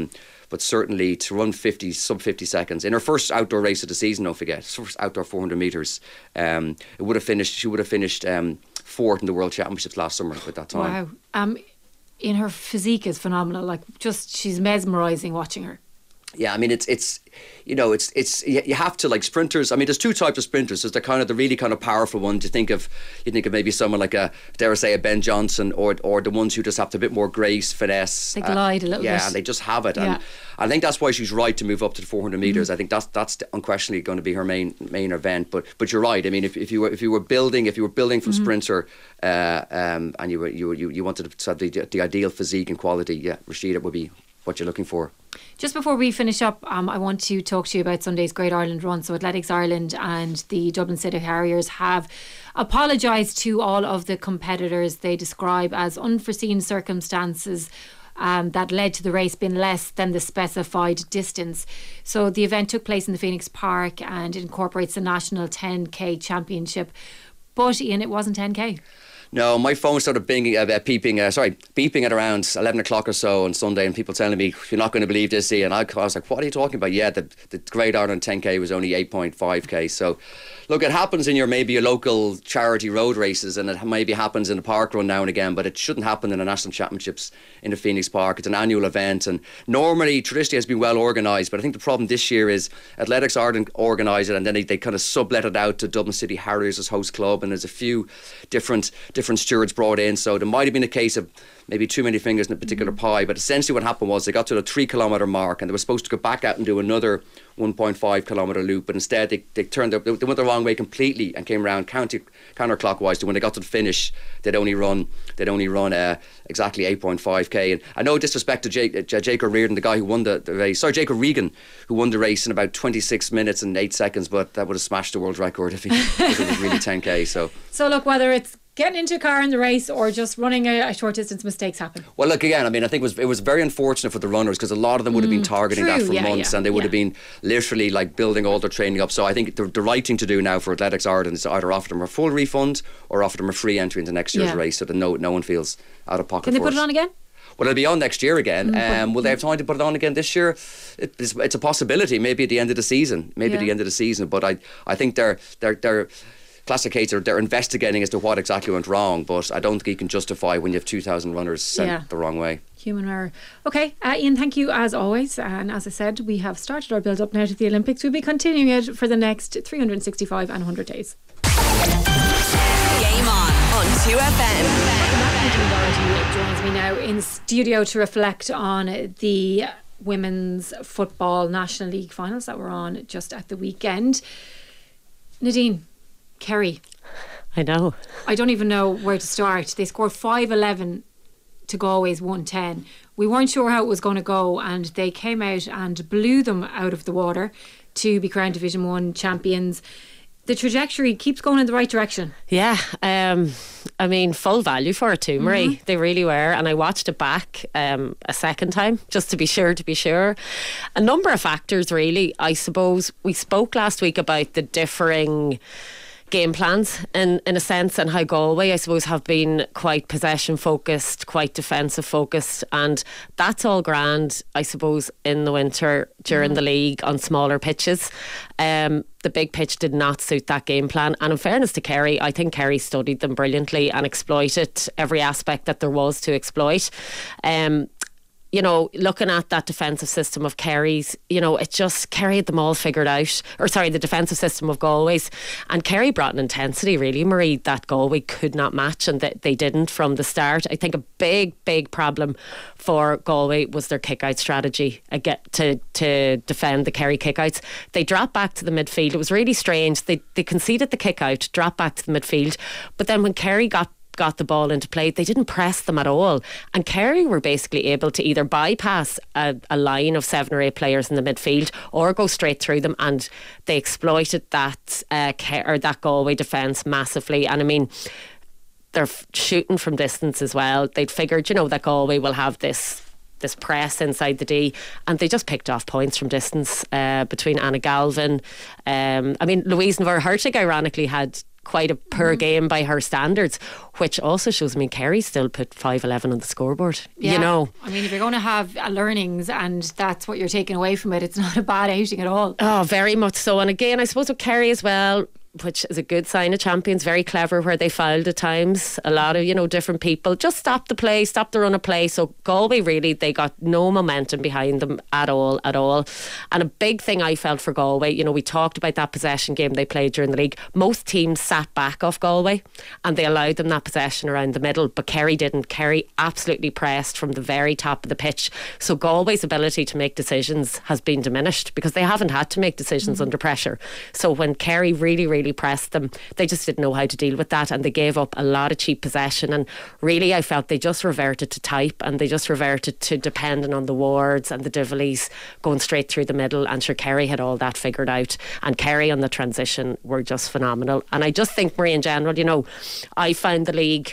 S4: but certainly to run fifty, sub fifty seconds in her first outdoor race of the season, don't forget, first outdoor four hundred metres, um, it would have finished, she would have finished um, fourth in the World Championships last summer at that time.
S2: Wow. Um, in her physique is phenomenal. Like, just, she's mesmerising watching her.
S4: Yeah, I mean, it's, it's you know, it's, it's you, you have to, like sprinters, I mean, there's two types of sprinters. There's the kind of, the really kind of powerful ones. You think of, you think of maybe someone like a, dare I say, a Ben Johnson, or or the ones who just have a bit more grace, finesse.
S2: They glide uh, a little
S4: yeah,
S2: bit.
S4: Yeah, and they just have it.
S2: Yeah.
S4: And I think that's why she's right to move up to the four hundred metres. Mm-hmm. I think that's that's unquestionably going to be her main main event. But but you're right. I mean, if, if you were if you were building if you were building from mm-hmm. sprinter, uh, um, and you were you were, you you wanted to have the, the ideal physique and quality, yeah, Rashida would be what you're looking for.
S2: Just before we finish up, um, I want to talk to you about Sunday's Great Ireland Run. So Athletics Ireland and the Dublin City Harriers have apologised to all of the competitors they describe as unforeseen circumstances um, that led to the race being less than the specified distance. So the event took place in the Phoenix Park and incorporates the National ten K Championship. But Ian, it wasn't ten K.
S4: No, my phone started binging, uh, peeping, uh, sorry, beeping at around eleven o'clock or so on Sunday, and people telling me, you're not going to believe this, Ian. I, I was like, what are you talking about? Yeah, the, the Great Ireland ten K was only eight point five K. So, look, it happens in your maybe your local charity road races, and it maybe happens in a park run now and again, but it shouldn't happen in the National Championships in the Phoenix Park. It's an annual event, and normally, traditionally, has been well organised, but I think the problem this year is Athletics Ireland organise it, and then they, they kind of sublet it out to Dublin City Harriers as host club, and there's a few different different stewards brought in, so there might have been a case of maybe too many fingers in a particular mm-hmm. pie, but essentially what happened was they got to the three kilometre mark and they were supposed to go back out and do another one point five kilometre loop, but instead they, they turned up, they went the wrong way completely and came around counter counterclockwise. So when they got to the finish, they'd only run they'd only run uh, exactly eight point five K. And I know disrespect to Jake, uh, Jake O'Riordan, the guy who won the, the race, sorry, Jake O'Regan, who won the race in about twenty-six minutes and eight seconds, but that would have smashed the world record if, he, if it was really ten K. So,
S2: so look, whether it's getting into a car in the race or just running a, a short distance, mistakes happen.
S4: Well, look, again, I mean, I think it was it was very unfortunate for the runners because a lot of them would have been targeting
S2: mm,
S4: that for
S2: yeah,
S4: months,
S2: yeah,
S4: and they would
S2: yeah.
S4: have been literally like building all their training up. So I think the, the right thing to do now for Athletics Ireland is to either offer them a full refund or offer them a free entry into next year's
S2: yeah.
S4: race, so that no no one feels out of pocket.
S2: Can they
S4: for
S2: put
S4: it.
S2: it on again?
S4: Well, it'll be on next year again.
S2: Mm,
S4: um, will they have time to put it on again this year? It, it's, it's a possibility. Maybe at the end of the season. Maybe
S2: yeah.
S4: at the end of the season. But I I think they're they're they're. Classic case, they're, they're investigating as to what exactly went wrong, but I don't think you can justify when you have two thousand runners sent
S2: yeah.
S4: the wrong way.
S2: Human error. Okay, uh, Ian, thank you as always. And as I said, we have started our build up now to the Olympics. We'll be continuing it for the next three hundred sixty-five and one hundred days.
S1: Game on on two F M.
S2: Nadine Doherty joins me now in studio to reflect on the Women's Football National League finals that were on just at the weekend. Nadine, Kerry.
S5: I know.
S2: I don't even know where to start. They scored five eleven to Galway's one ten. We weren't sure how it was going to go, and they came out and blew them out of the water to be crowned Division one champions. The trajectory keeps going in the right direction.
S5: Yeah, um, I mean, full value for it too, Marie. Mm-hmm. They really were. And I watched it back um, a second time, just to be sure, to be sure. A number of factors, really. I suppose we spoke last week about the differing game plans in, in a sense, and how Galway, I suppose, have been quite possession focused, quite defensive focused, and that's all grand, I suppose, in the winter during mm. the league on smaller pitches. Um, the big pitch did not suit that game plan, and in fairness to Kerry, I think Kerry studied them brilliantly and exploited every aspect that there was to exploit. Um, you know, looking at that defensive system of Kerry's, you know, it just, Kerry had them all figured out. Or sorry, the defensive system of Galway's. And Kerry brought an intensity, really, Marie, that Galway could not match, and that they didn't from the start. I think a big, big problem for Galway was their kick-out strategy again, to, to defend the Kerry kick-outs. They dropped back to the midfield. It was really strange. They, they conceded the kick-out, dropped back to the midfield. But then when Kerry got got the ball into play, they didn't press them at all, and Kerry were basically able to either bypass a, a line of seven or eight players in the midfield or go straight through them, and they exploited that uh, or that Galway defence massively. And I mean, they're f- shooting from distance as well. They'd figured, you know, that Galway will have this this press inside the D, and they just picked off points from distance uh, between Anna Galvin. Um, I mean, Louise Nver Hurtig ironically had quite a poor mm-hmm. game by her standards, which also shows me Kerry still put five eleven on the scoreboard.
S2: Yeah.
S5: You know,
S2: I mean, if you're going to have uh, learnings and that's what you're taking away from it, it's not a bad outing at all.
S5: Oh, very much so. And again, I suppose with Kerry as well, which is a good sign of champions, very clever where they fouled at times. A lot of, you know, different people just stopped the play, stopped the run of play. So Galway, really, they got no momentum behind them at all, at all. And a big thing I felt for Galway, you know, we talked about that possession game they played during the league. Most teams sat back off Galway and they allowed them that possession around the middle, but Kerry didn't. Kerry absolutely pressed from the very top of the pitch. So Galway's ability to make decisions has been diminished because they haven't had to make decisions mm-hmm. under pressure. So when Kerry really, really really pressed them, they just didn't know how to deal with that, and they gave up a lot of cheap possession. And really I felt they just reverted to type, and they just reverted to depending on the Wards and the Divillies going straight through the middle. And sure, Kerry had all that figured out, and Kerry on the transition were just phenomenal. And I just think, Marie, in general, you know, I found the league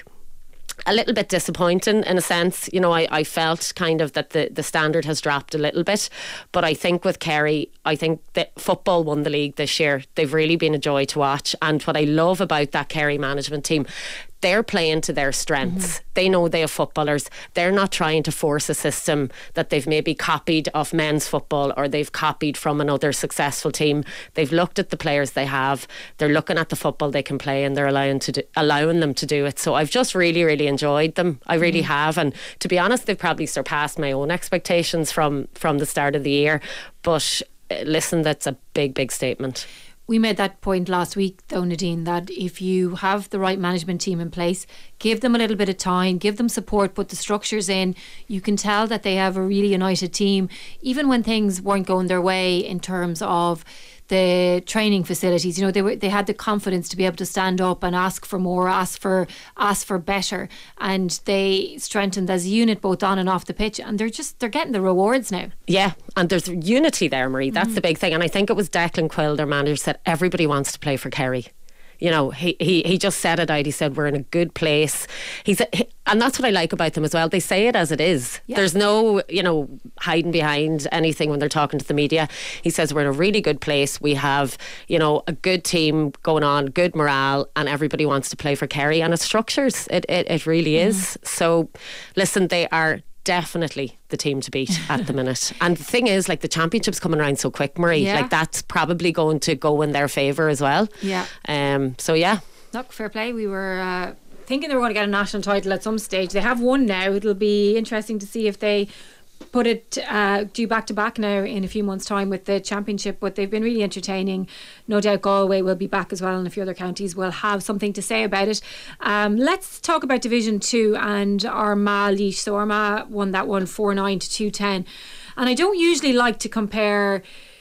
S5: a little bit disappointing in a sense. You know, I, I felt kind of that the, the standard has dropped a little bit, but I think with Kerry, I think that football won the league this year. They've really been a joy to watch, and what I love about that Kerry management team, they're playing to their strengths. Mm-hmm. They know they have footballers. They're not trying to force a system that they've maybe copied of men's football or they've copied from another successful team. They've looked at the players they have. They're looking at the football they can play, and they're allowing to do, allowing them to do it. So I've just really, really enjoyed them. I really mm-hmm. have. And to be honest, they've probably surpassed my own expectations from, from the start of the year. But uh, listen, that's a big, big statement.
S2: We made that point last week, though, Nadine, that if you have the right management team in place, give them a little bit of time, give them support, put the structures in, you can tell that they have a really united team, even when things weren't going their way in terms of the training facilities. You know, they were they had the confidence to be able to stand up and ask for more, ask for ask for better, and they strengthened as a unit both on and off the pitch, and they're just they're getting the rewards now.
S5: Yeah, and there's unity there, Marie. That's mm. the big thing. And I think it was Declan Quill, their manager, said everybody wants to play for Kerry. You know, he, he, he just said it out. He said, we're in a good place. He said, and that's what I like about them as well. They say it as it is. Yeah. There's no, you know, hiding behind anything when they're talking to the media. He says, we're in a really good place. We have, you know, a good team going on, good morale, and everybody wants to play for Kerry. And it structures. It, it, it really is. Mm. So, listen, they are definitely the team to beat at the minute. And the thing is, like, the championship's coming around so quick, Marie. Yeah. Like, that's probably going to go in their favour as well. Yeah. Um. So yeah.
S2: Look, fair play. We were uh, thinking they were going to get a national title at some stage. They have won now. It'll be interesting to see if they put it uh, do back to back now in a few months' time with the championship. But they've been really entertaining. No doubt Galway will be back as well, and a few other counties will have something to say about it. Um, let's talk about Division two and Armagh Laois. So Armagh won that one four nine to two ten, and I don't usually like to compare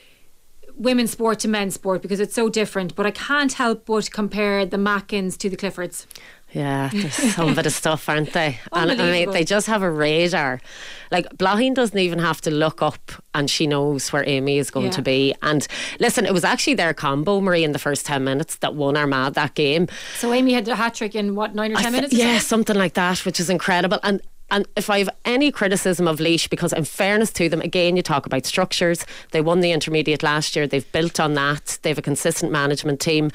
S2: women's sport to men's sport because it's so different, but I can't help but compare the Mackins to the Cliffords.
S5: Yeah, there's some bit of stuff, aren't they? And I mean, they just have a radar. Like, Blaughean doesn't even have to look up, and she knows where Amy is going yeah. to be. And listen, it was actually their combo, Marie, in the first ten minutes that won Armagh that game.
S2: So Amy had a hat-trick in what, nine or ten th- minutes?
S5: Yeah, something like that, which is incredible. And And if I have any criticism of Laois, because in fairness to them, again, you talk about structures. They won the intermediate last year. They've built on that. They have a consistent management team.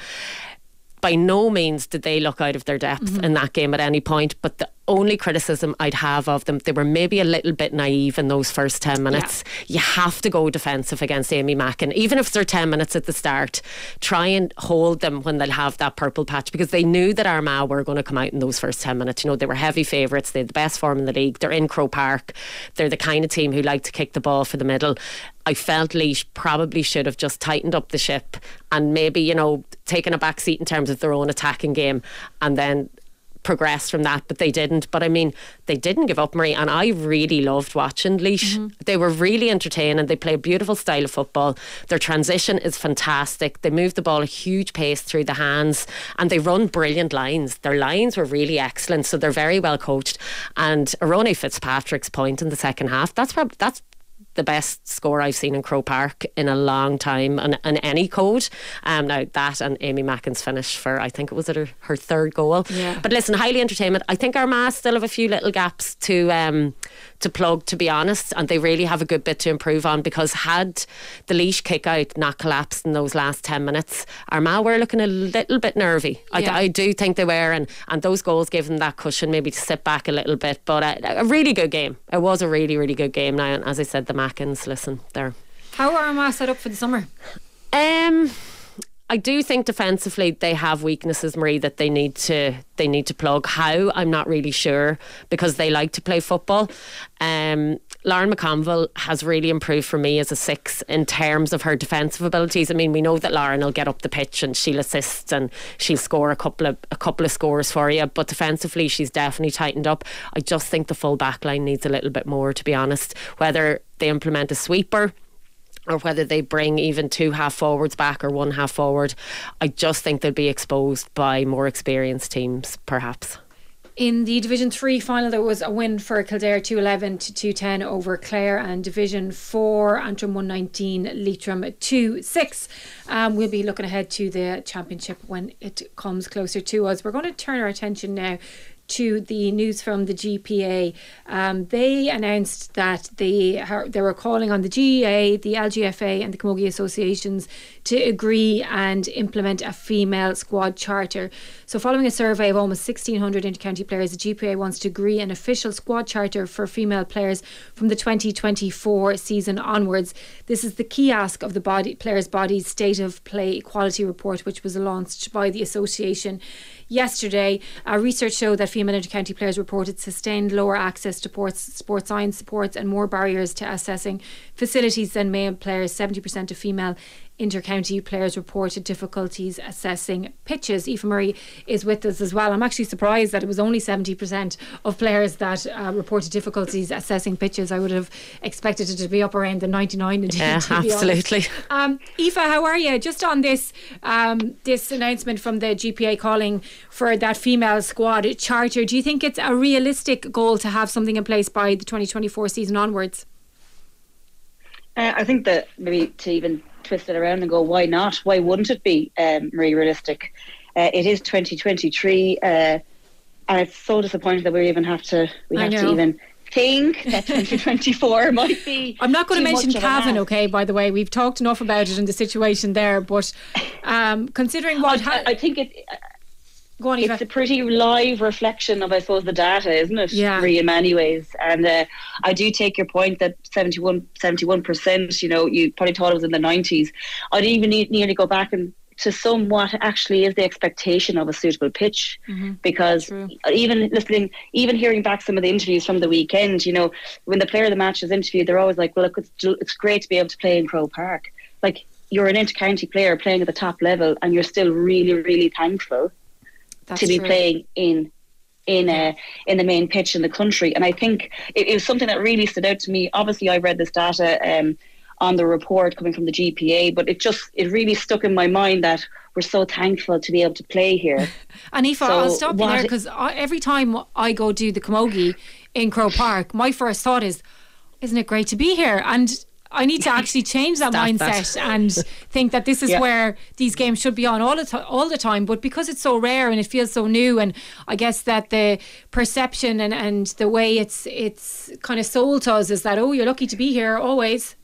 S5: By no means did they look out of their depth mm-hmm. in that game at any point. But the only criticism I'd have of them, they were maybe a little bit naive in those first ten minutes. Yeah. You have to go defensive against Amy Mackin. Even if they're ten minutes at the start, try and hold them when they'll have that purple patch, because they knew that Armagh were going to come out in those first ten minutes. You know, they were heavy favourites. They had the best form in the league. They're in Croke Park. They're the kind of team who like to kick the ball for the middle. I felt Laois probably should have just tightened up the ship and maybe, you know, taken a back seat in terms of their own attacking game and then progressed from that, but they didn't. But I mean, they didn't give up, Marie, and I really loved watching Laois. Mm-hmm. They were really entertaining. They play a beautiful style of football. Their transition is fantastic. They move the ball a huge pace through the hands, and they run brilliant lines. Their lines were really excellent, so they're very well coached. And Arone Fitzpatrick's point in the second half, that's probably that's the best score I've seen in Croke Park in a long time, and in any code. Um, now that and Amy Mackin's finish for, I think it was her, her third goal. Yeah. But listen, highly entertainment. I think Armagh still have a few little gaps to um, to plug, to be honest, and they really have a good bit to improve on, because had the Laois kick out not collapsed in those last ten minutes, Armagh were looking a little bit nervy.
S2: Yeah.
S5: I, I do think they were, and, and those goals gave them that cushion maybe to sit back a little bit. But a, a really good game. It was a really, really good game. Now, and as I said, the Mackins, listen, they're...
S2: How are Armagh set up for the summer?
S5: Um... I do think defensively they have weaknesses, Marie, that they need to they need to plug. How? I'm not really sure, because they like to play football. Um, Lauren McConville has really improved for me as a six in terms of her defensive abilities. I mean, we know that Lauren will get up the pitch and she'll assist and she'll score a couple of a couple of scores for you, but defensively she's definitely tightened up. I just think the full back line needs a little bit more, to be honest. Whether they implement a sweeper, or whether they bring even two half forwards back or one half forward, I just think they'll be exposed by more experienced teams, perhaps.
S2: In the Division three final, there was a win for Kildare, two eleven to two ten over Clare, and Division four, Antrim one nineteen, Leitrim two six. Um, we'll be looking ahead to the championship when it comes closer to us. We're going to turn our attention now to the news from the G P A. Um, they announced that they they were calling on the G E A, the L G F A and the Camogie associations to agree and implement a female squad charter. So following a survey of almost sixteen hundred inter-county players, the G P A wants to agree an official squad charter for female players from the twenty twenty-four season onwards. This is the key ask of the body players' body's State of Play Equality Report, which was launched by the association yesterday. Uh, research showed that female inter-county players reported sustained lower access to sports, sports science supports and more barriers to accessing facilities than male players. seventy percent of female inter-county players reported difficulties assessing pitches. Aoife Murray is with us as well. I'm actually surprised that it was only seventy percent of players that uh, reported difficulties assessing pitches. I would have expected it to be up around the ninety-nine.
S5: Yeah, absolutely.
S2: Um, Aoife, how are you? Just on this um, this announcement from the G P A calling for that female squad charter, do you think it's a realistic goal to have something in place by the twenty twenty-four season onwards?
S6: Uh, I think that maybe to even twist it around and go, why not? Why wouldn't it be um, really realistic? Uh, it is twenty twenty-three, uh, and it's so disappointing that we even have to we
S2: I
S6: have
S2: know.
S6: to even think that twenty twenty-four might be.
S2: I'm not going to
S6: too
S2: mention
S6: much of an
S2: Cavan,
S6: ask.
S2: okay, by the way. We've talked enough about it and the situation there, but um, considering what...
S6: I,
S2: ha-
S6: I think it.
S2: go on, Aoife.
S6: It's a pretty live reflection of, I suppose, the data, isn't it?
S2: Yeah.
S6: Really, in many ways. And uh, I do take your point that seventy-one percent, you know, you probably thought it was in the nineties. I'd even need, nearly go back and to some what actually is the expectation of a suitable pitch.
S2: Mm-hmm.
S6: Because
S2: True.
S6: even listening, even hearing back some of the interviews from the weekend, you know, when the player of the match is interviewed, they're always like, well, look, it's, it's great to be able to play in Crow Park. Like, you're an inter-county player playing at the top level and you're still really, really thankful
S2: That's
S6: to be
S2: true.
S6: playing in in uh, in the main pitch in the country. And I think it, it was something that really stood out to me. Obviously I read this data um, on the report coming from the G P A, but it just it really stuck in my mind that we're so thankful to be able to play here.
S2: And Aoife,
S6: So
S2: I'll stop you
S6: what-
S2: there, because every time I go do the Camogie in Crow Park, my first thought is, isn't it great to be here? And I need to actually change that
S5: Start
S2: mindset
S5: that.
S2: and think that this is
S6: Yeah.
S2: where these games should be on all the, to- all the time. But because it's so rare and it feels so new, and I guess that the perception and, and the way it's it's kind of sold to us is that, oh, you're lucky to be here always.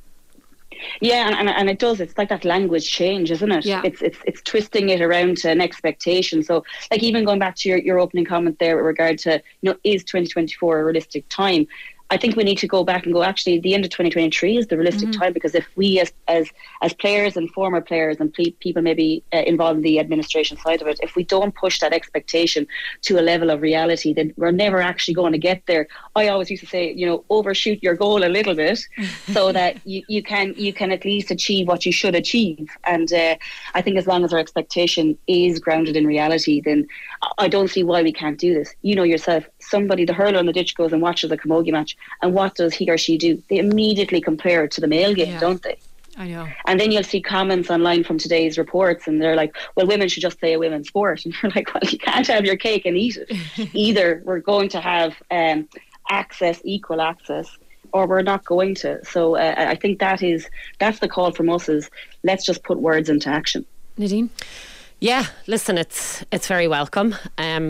S6: Yeah, and, and, and it does. It's like that language change, isn't it?
S2: Yeah.
S6: It's it's it's twisting it around to an expectation. So, like, even going back to your, your opening comment there with regard to, you know, is twenty twenty-four a realistic time? I think we need to go back and go, actually, the end of twenty twenty-three is the realistic
S2: Mm-hmm.
S6: time, because if we as as as players and former players and ple- people maybe uh, involved in the administration side of it, if we don't push that expectation to a level of reality, then we're never actually going to get there. I always used to say, you know, overshoot your goal a little bit so that you, you can you can at least achieve what you should achieve. And uh, I think as long as our expectation is grounded in reality, then I don't see why we can't do this. You know yourself, somebody, the hurler on the ditch, goes and watches a Camogie match, and what does he or she do? They immediately compare it to the male game,
S2: Yeah.
S6: don't they?
S2: I know.
S6: And then you'll see comments online from today's reports, and they're like, well, women should just play a women's sport. And you're like, well, you can't have your cake and eat it. Either we're going to have um, access, equal access, or we're not going to. So uh, I think that is that's the call from us, is let's just put words into action.
S2: Nadine?
S5: Yeah, listen, it's it's very welcome. Um,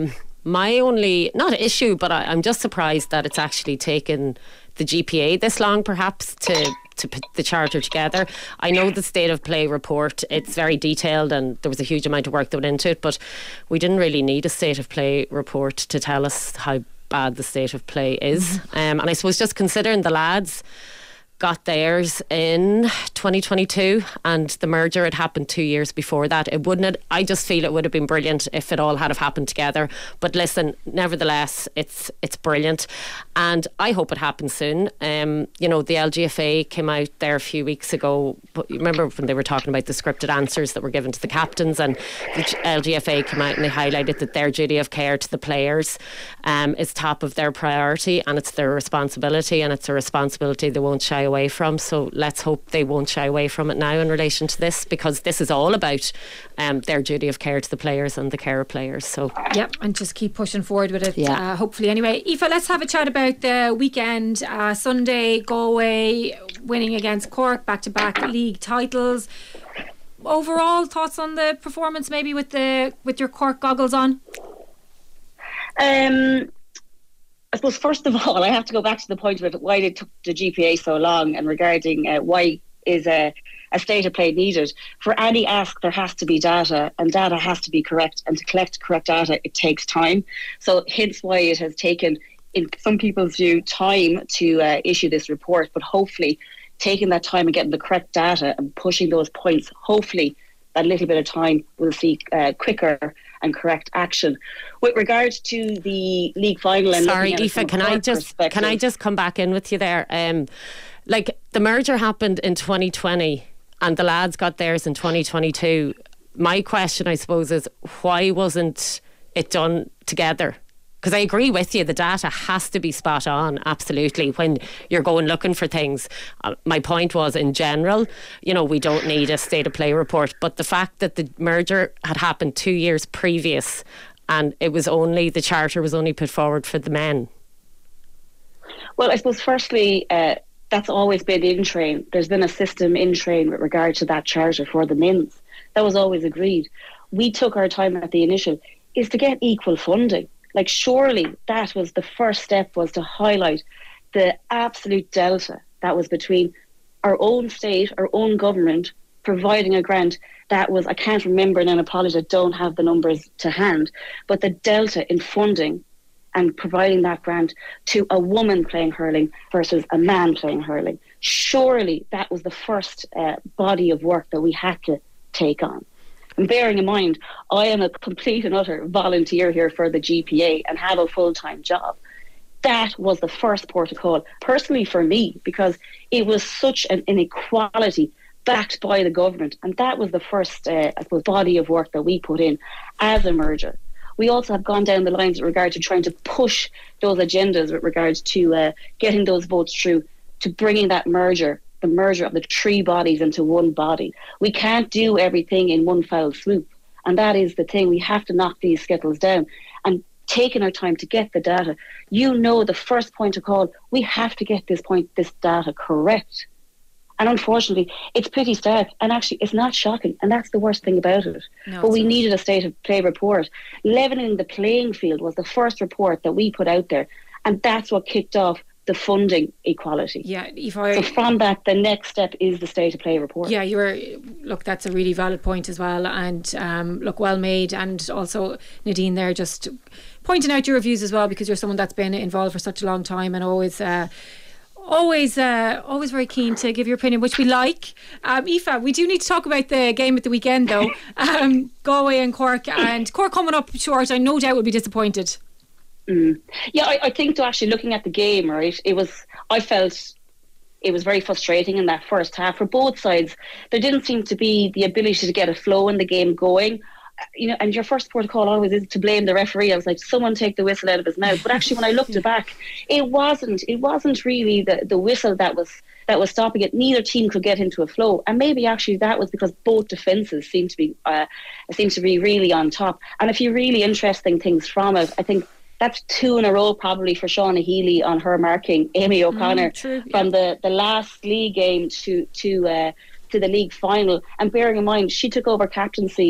S5: My only, not issue, but I, I'm just surprised that it's actually taken the G P A this long, perhaps, to to put the charter together. I know the state of play report, it's very detailed and there was a huge amount of work that went into it, but we didn't really need a state of play report to tell us how bad the state of play is. Um, and I suppose just considering the lads got theirs in twenty twenty-two and the merger had happened two years before that, it wouldn't have, I just feel it would have been brilliant if it all had have happened together. But listen, nevertheless, it's it's brilliant and I hope it happens soon. Um, you know, the L G F A came out there a few weeks ago, but you remember when they were talking about the scripted answers that were given to the captains, and the L G F A came out and they highlighted that their duty of care to the players um, is top of their priority and it's their responsibility, and it's a responsibility they won't shy away from. So let's hope they won't shy away from it now in relation to this, because this is all about um, their duty of care to the players and the care of players. So
S2: yep, and just keep pushing forward with it.
S5: Yeah.
S2: Uh, hopefully, anyway. Aoife, let's have a chat about the weekend. Uh, Sunday, Galway winning against Cork, back to back league titles. Overall thoughts on the performance, maybe with the with your Cork goggles on.
S6: Um. I suppose, first of all, I have to go back to the point of it, why it took the G P A so long, and regarding uh, why is a, a state of play needed. For any ask, there has to be data, and data has to be correct, and to collect correct data, it takes time. So hence why it has taken, in some people's view, time to uh, issue this report, but hopefully taking that time and getting the correct data and pushing those points, hopefully that little bit of time will see uh, quicker and correct action. With regards to the league final, and
S5: sorry, Aoife, can I just can I just come back in with you there? Um, like the merger happened in twenty twenty, and the lads got theirs in twenty twenty-two. My question, I suppose, is why wasn't it done together? Because I agree with you, the data has to be spot on, absolutely, when you're going looking for things. Uh, my point was, in general, you know, we don't need a state of play report, but the fact that the merger had happened two years previous and it was only, the charter was only put forward for the men.
S6: Well, I suppose firstly, uh, that's always been in train. There's been a system in train with regard to that charter for the men's. That was always agreed. We took our time at the initial, is to get equal funding. Like, surely that was the first step, was to highlight the absolute delta that was between our own state, our own government, providing a grant that was, I can't remember, and I apologise, I don't have the numbers to hand, but the delta in funding and providing that grant to a woman playing hurling versus a man playing hurling. Surely that was the first uh, body of work that we had to take on. And bearing in mind, I am a complete and utter volunteer here for the G P A and have a full-time job. That was the first port of call, personally for me, because it was such an inequality backed by the government. And that was the first, uh, I suppose, body of work that we put in as a merger. We also have gone down the lines with regard to trying to push those agendas with regards to uh, getting those votes through, to bringing that merger, the merger of the three bodies into one body. We can't do everything in one foul swoop. And that is the thing. We have to knock these skittles down. And taking our time to get the data, you know, the first point of call, we have to get this point, this data correct. And unfortunately, it's pretty stark. And actually, it's not shocking. And that's the worst thing about it. No, but we not. needed a state of play report. Leveling the playing field was the first report that we put out there. And that's what kicked off the funding equality.
S2: Yeah, if I,
S6: so from that, the next step is the state of play report.
S2: Yeah, you were. Look, that's a really valid point as well, and um, look, well made. And also Nadine there, just pointing out your reviews as well, because you're someone that's been involved for such a long time and always. Uh, Always, uh, always very keen to give your opinion, which we like. Um, Aoife, we do need to talk about the game at the weekend, though. um, Galway and Cork, and Cork coming up short. I no doubt will be disappointed.
S6: Mm. Yeah, I, I think, though, actually looking at the game, right, it was. I felt it was very frustrating in that first half for both sides. There didn't seem to be the ability to get a flow in the game going. You know, and your first port of call always is to blame the referee. I was like, someone take the whistle out of his mouth. But actually, when I looked it back, it wasn't. It wasn't really the, the whistle that was that was stopping it. Neither team could get into a flow, and maybe actually that was because both defences seemed to be uh, seemed to be really on top. And a few really interesting things from it. I think that's two in a row probably for Shauna Healy on her marking Amy O'Connor
S2: mm, true,
S6: from
S2: yeah.
S6: the, the last league game to to uh, to the league final. And bearing in mind, she took over captaincy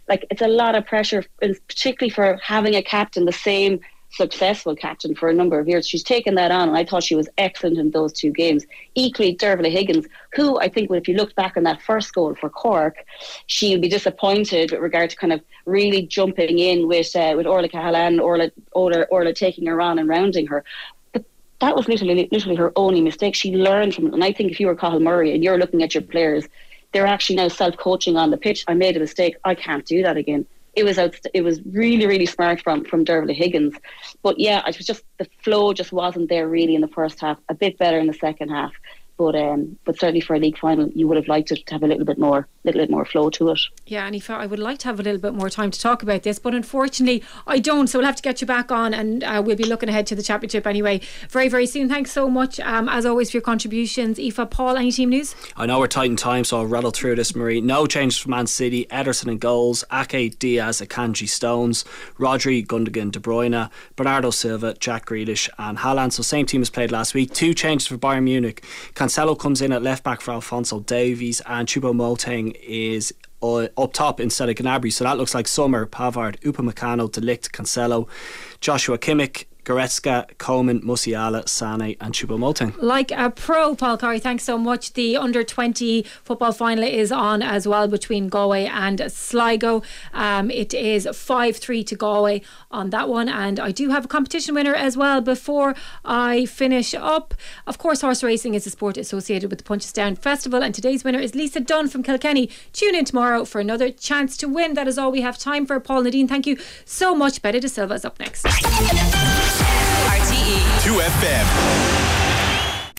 S6: like it's a lot of pressure, particularly for having a captain, the same successful captain for a number of years. She's taken that on, and I thought she was excellent in those two games. Equally, Dervla Higgins, who I think if you looked back on that first goal for Cork, she would be disappointed with regard to kind of really jumping in with uh, with Orla Cahalan, Orla, Orla, Orla taking her on and rounding her. But that was literally, literally her only mistake. She learned from it. And I think if you were Cathal Murray and you're looking at your players, they're actually now self-coaching on the pitch. I made a mistake. I can't do that again. It was out, it was really, really smart from from Dervla Higgins. But yeah, it was just the flow just wasn't there really in the first half. A bit better in the second half. But um, but certainly for a league final, you would have liked it to have a little bit more, little bit more flow to it.
S2: Yeah, Aoife, I would like to have a little bit more time to talk about this, but unfortunately I don't. So we'll have to get you back on, and uh, we'll be looking ahead to the championship anyway, very, very soon. Thanks so much, um, as always, for your contributions, Aoife. Paul, any team news? I
S3: know we're tight in time, so I'll rattle through this, Marie. No changes for Man City. Ederson in goals, Ake, Diaz, Akanji, Stones, Rodri, Gundogan, De Bruyne, Bernardo Silva, Jack Grealish and Haaland. So same team as played last week. Two changes for Bayern Munich. Cancelo comes in at left back for Alphonso Davies, and Choupo-Moting is uh, up top instead of Gnabry. So that looks like Sommer, Pavard, Upamecano, De Ligt, Cancelo, Joshua Kimmich, Goretzka, Coman, Musiala, Sané and Choupo-Moting.
S2: Like a pro, Paul Curry, thanks so much. The under twenty football final is on as well between Galway and Sligo. Um, it is five three to Galway on that one, and I do have a competition winner as well before I finish up. Of course, horse racing is a sport associated with the Punchestown Festival, and today's winner is Lisa Dunn from Kilkenny. Tune in tomorrow for another chance to win. That is all we have time for. Paul, Nadine, thank you so much. Bette De Silva is up next.
S1: R T E
S7: two F M.